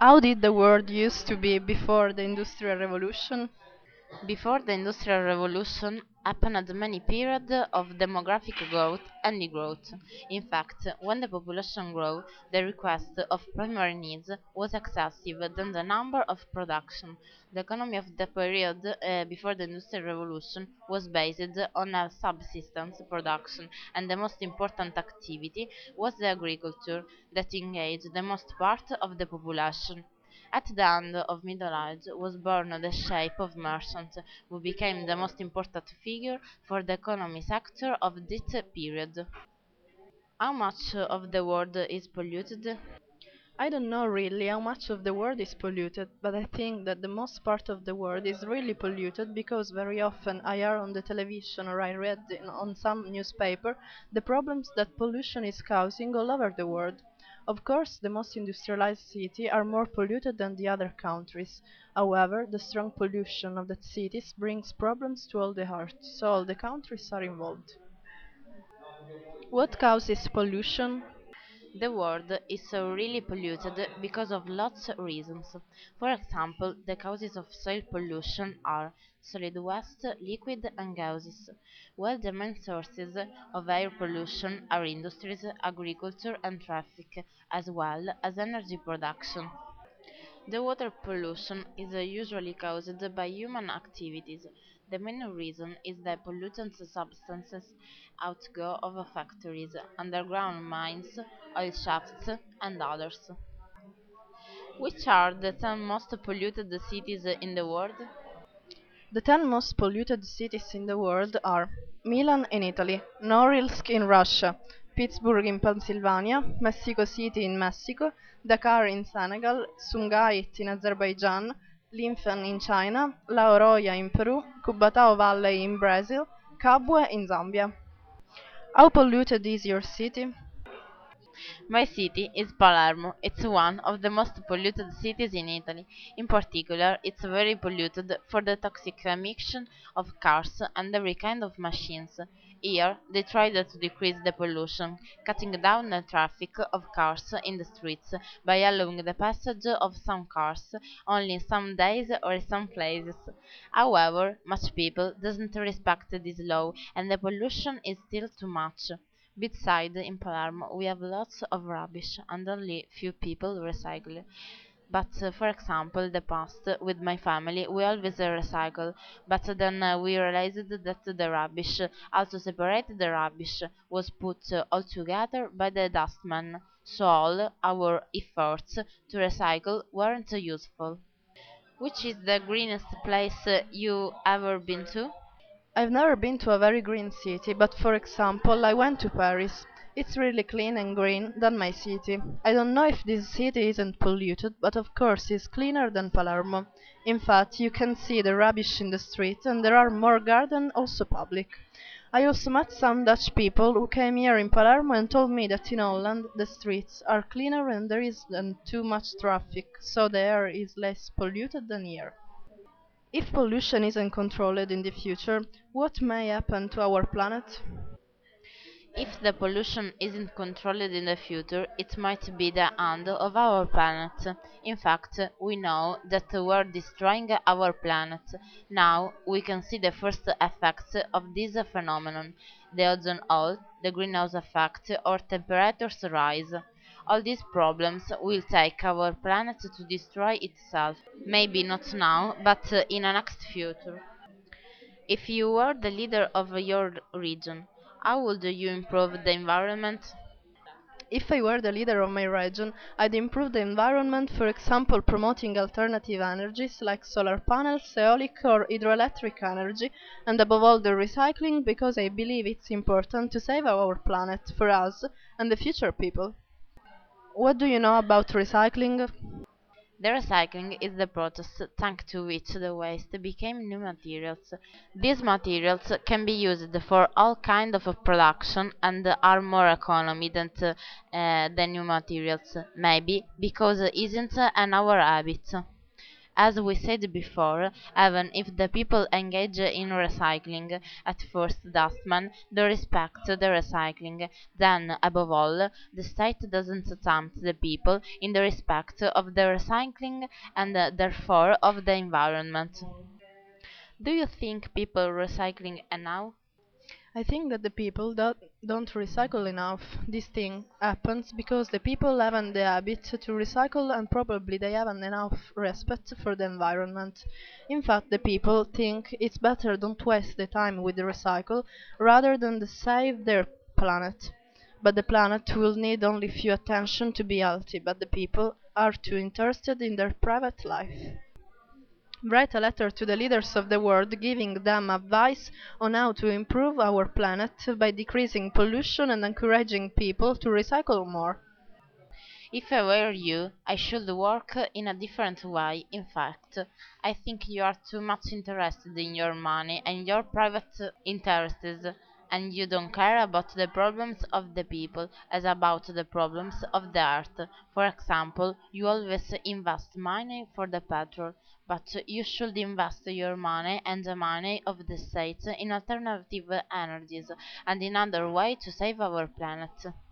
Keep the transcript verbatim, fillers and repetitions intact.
How did the world used to be before the Industrial Revolution? Before the Industrial Revolution happened many periods of demographic growth and degrowth. In fact, when the population grew, the request of primary needs was excessive than the number of production. The economy of the period uh, before the Industrial Revolution was based on a subsistence production, and the most important activity was the agriculture that engaged the most part of the population. At the end of Middle Age was born the shape of merchant, who became the most important figure for the economy sector of that period. How much of the world is polluted? I don't know really how much of the world is polluted, but I think that the most part of the world is really polluted because very often I hear on the television or I read in, on some newspaper the problems that pollution is causing all over the world. Of course, the most industrialized cities are more polluted than the other countries. However, the strong pollution of the cities brings problems to all the earth, so all the countries are involved. What causes pollution? The world is so really polluted because of lots of reasons. For example, the causes of soil pollution are solid waste, liquid and gases, while the main sources of air pollution are industries, agriculture and traffic, as well as energy production. The water pollution is uh, usually caused by human activities. The main reason is that pollutant substances outgo of factories, underground mines, oil shafts, and others. Which are the ten most polluted cities in the world? The ten most polluted cities in the world are Milan in Italy, Norilsk in Russia, Pittsburgh in Pennsylvania, Mexico City in Mexico, Dakar in Senegal, Sumgait in Azerbaijan, Linfen in China, La Oroya in Peru, Cubatao Valley in Brazil, Kabwe in Zambia. How polluted is your city? My city is Palermo. It's one of the most polluted cities in Italy. In particular, it's very polluted for the toxic emission of cars and every kind of machines. Here, they tried to decrease the pollution, cutting down the traffic of cars in the streets by allowing the passage of some cars only some days or some places. However, much people doesn't respect this law and the pollution is still too much. Besides, in Palermo we have lots of rubbish and only few people recycle. But uh, for example, the past with my family we always uh, recycle, but then uh, we realized that the rubbish, how to separate the rubbish, was put uh, all together by the dustman, so all our efforts to recycle weren't useful. Which is the greenest place uh, you ever been to? I've never been to a very green city, but for example, I went to Paris. It's really clean and green than my city. I don't know if this city isn't polluted, but of course it's cleaner than Palermo. In fact, you can see the rubbish in the street and there are more gardens also public. I also met some Dutch people who came here in Palermo and told me that in Holland the streets are cleaner and there isn't too much traffic, so the air is less polluted than here. If pollution isn't controlled in the future, what may happen to our planet? If the pollution isn't controlled in the future, it might be the end of our planet. In fact, we know that we're destroying our planet. Now we can see the first effects of this phenomenon: the ozone hole, the greenhouse effect, or temperatures rise. All these problems will take our planet to destroy itself. Maybe not now, but in a next future. If you were the leader of your region, how would you improve the environment? If I were the leader of my region, I'd improve the environment, for example, promoting alternative energies like solar panels, eolic or hydroelectric energy, and above all the recycling because I believe it's important to save our planet for us and the future people. What do you know about recycling? The recycling is the process thanks to which the waste became new materials. These materials can be used for all kinds of production and are more economy than uh, uh, the new materials, maybe because it isn't uh, an our habit. As we said before, even if the people engage in recycling at first dustman do respect the recycling, then, above all, the state doesn't tempt the people in the respect of the recycling and uh, therefore of the environment. Do you think people recycling enough? I think that the people do don't recycle enough. This thing happens because the people haven't the habit to recycle and probably they haven't enough respect for the environment. In fact, the people think it's better don't waste the time with the recycle rather than to save their planet. But the planet will need only few attention to be healthy, but the people are too interested in their private life. Write a letter to the leaders of the world giving them advice on how to improve our planet by decreasing pollution and encouraging people to recycle more. If I were you, I should work in a different way. In fact, I think you are too much interested in your money and your private interests, and you don't care about the problems of the people as about the problems of the earth. For example, you always invest money for the petrol, but you should invest your money and the money of the states in alternative energies and in other way to save our planet.